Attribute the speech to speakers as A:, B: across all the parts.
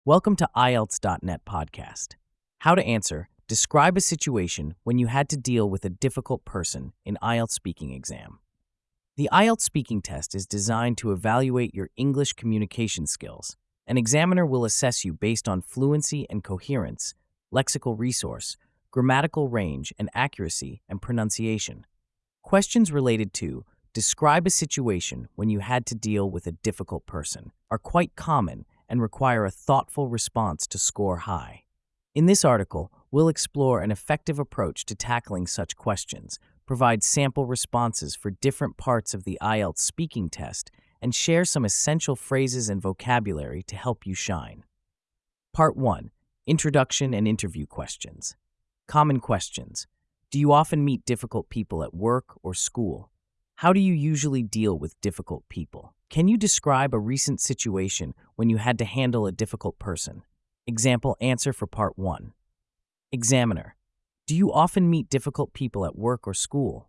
A: Welcome to IELTS.net podcast. How to answer, describe a situation when you had to deal with a difficult person in IELTS speaking exam. The IELTS speaking test is designed to evaluate your English communication skills. An examiner will assess you based on fluency and coherence, lexical resource, grammatical range and accuracy, and pronunciation. Questions related to describe a situation when you had to deal with a difficult person are quite common and require a thoughtful response to score high. In this article, we'll explore an effective approach to tackling such questions, provide sample responses for different parts of the IELTS speaking test, and share some essential phrases and vocabulary to help you shine. Part 1. Introduction and Interview Questions. Common questions. Do you often meet difficult people at work or school? How do you usually deal with difficult people? Can you describe a recent situation when you had to handle a difficult person? Example answer for Part 1. Examiner. Do you often meet difficult people at work or school?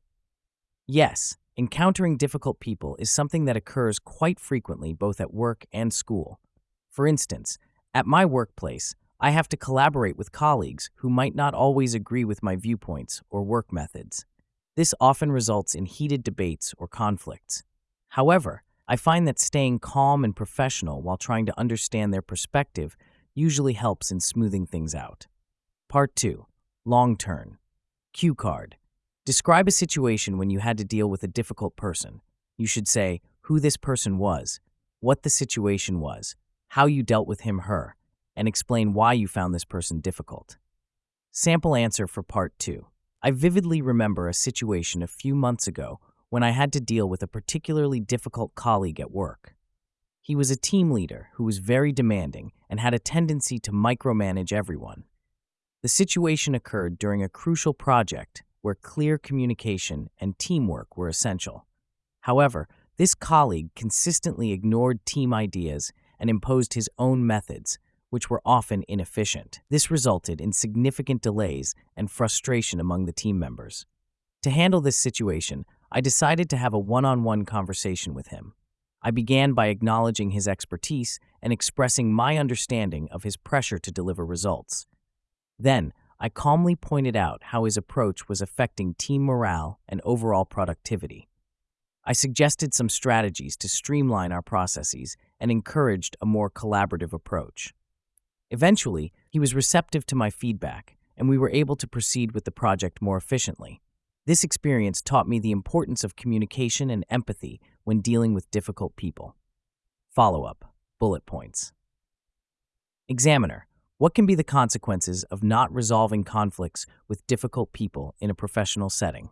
A: Yes, encountering difficult people is something that occurs quite frequently both at work and school. For instance, at my workplace, I have to collaborate with colleagues who might not always agree with my viewpoints or work methods. This often results in heated debates or conflicts. However, I find that staying calm and professional while trying to understand their perspective usually helps in smoothing things out. Part 2. Long turn. Cue card. Describe a situation when you had to deal with a difficult person. You should say who this person was, what the situation was, how you dealt with him/her, and explain why you found this person difficult. Sample answer for Part 2. I vividly remember a situation a few months ago when I had to deal with a particularly difficult colleague at work. He was a team leader who was very demanding and had a tendency to micromanage everyone. The situation occurred during a crucial project where clear communication and teamwork were essential. However, this colleague consistently ignored team ideas and imposed his own methods, which were often inefficient. This resulted in significant delays and frustration among the team members. To handle this situation, I decided to have a one-on-one conversation with him. I began by acknowledging his expertise and expressing my understanding of his pressure to deliver results. Then, I calmly pointed out how his approach was affecting team morale and overall productivity. I suggested some strategies to streamline our processes and encouraged a more collaborative approach. Eventually, he was receptive to my feedback, and we were able to proceed with the project more efficiently. This experience taught me the importance of communication and empathy when dealing with difficult people. Follow-up. Bullet points. Examiner. What can be the consequences of not resolving conflicts with difficult people in a professional setting?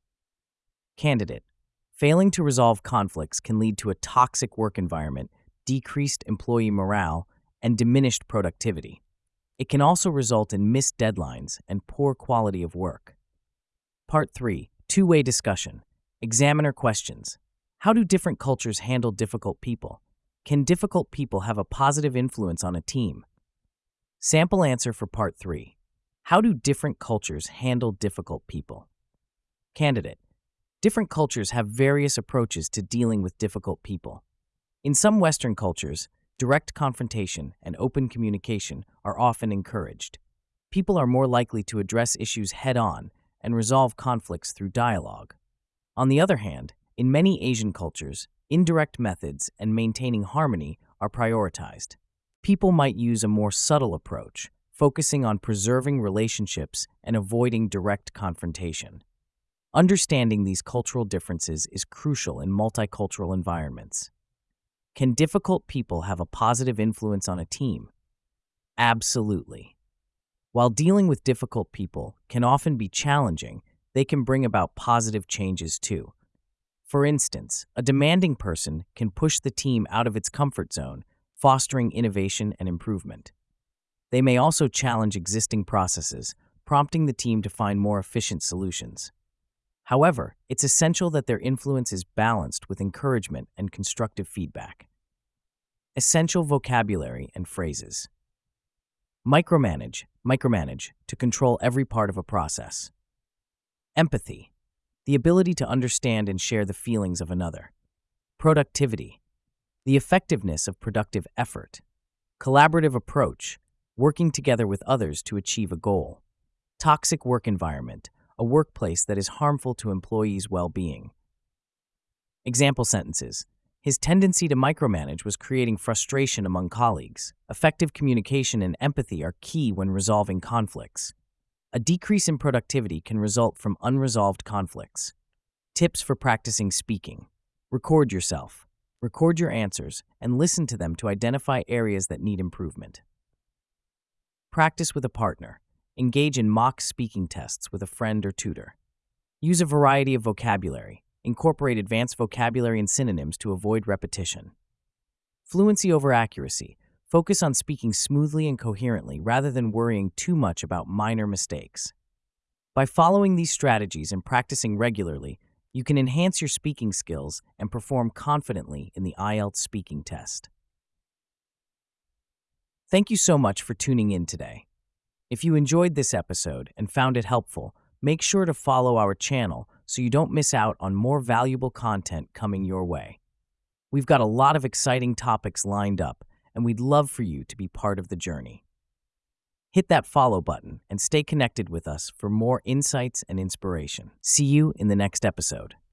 A: Candidate. Failing to resolve conflicts can lead to a toxic work environment, decreased employee morale, and diminished productivity. It can also result in missed deadlines and poor quality of work. Part 3. Two-way discussion. Examiner questions. How do different cultures handle difficult people? Can difficult people have a positive influence on a team? Sample answer for Part 3. How do different cultures handle difficult people? Candidate. Different cultures have various approaches to dealing with difficult people. In some Western cultures, direct confrontation and open communication are often encouraged. People are more likely to address issues head-on and resolve conflicts through dialogue. On the other hand, in many Asian cultures, indirect methods and maintaining harmony are prioritized. People might use a more subtle approach, focusing on preserving relationships and avoiding direct confrontation. Understanding these cultural differences is crucial in multicultural environments. Can difficult people have a positive influence on a team? Absolutely. While dealing with difficult people can often be challenging, they can bring about positive changes too. For instance, a demanding person can push the team out of its comfort zone, fostering innovation and improvement. They may also challenge existing processes, prompting the team to find more efficient solutions. However, it's essential that their influence is balanced with encouragement and constructive feedback. Essential vocabulary and phrases. Micromanage to control every part of a process. Empathy, the ability to understand and share the feelings of another. Productivity, the effectiveness of productive effort. Collaborative approach, working together with others to achieve a goal. Toxic work environment, a workplace that is harmful to employees' well-being. Example sentences. His tendency to micromanage was creating frustration among colleagues. Effective communication and empathy are key when resolving conflicts. A decrease in productivity can result from unresolved conflicts. Tips for practicing speaking. Record yourself. Record your answers and listen to them to identify areas that need improvement. Practice with a partner. Engage in mock speaking tests with a friend or tutor. Use a variety of vocabulary. Incorporate advanced vocabulary and synonyms to avoid repetition. Fluency over accuracy. Focus on speaking smoothly and coherently rather than worrying too much about minor mistakes. By following these strategies and practicing regularly, you can enhance your speaking skills and perform confidently in the IELTS speaking test. Thank you so much for tuning in today. If you enjoyed this episode and found it helpful, make sure to follow our channel so you don't miss out on more valuable content coming your way. We've got a lot of exciting topics lined up, and we'd love for you to be part of the journey. Hit that follow button and stay connected with us for more insights and inspiration. See you in the next episode.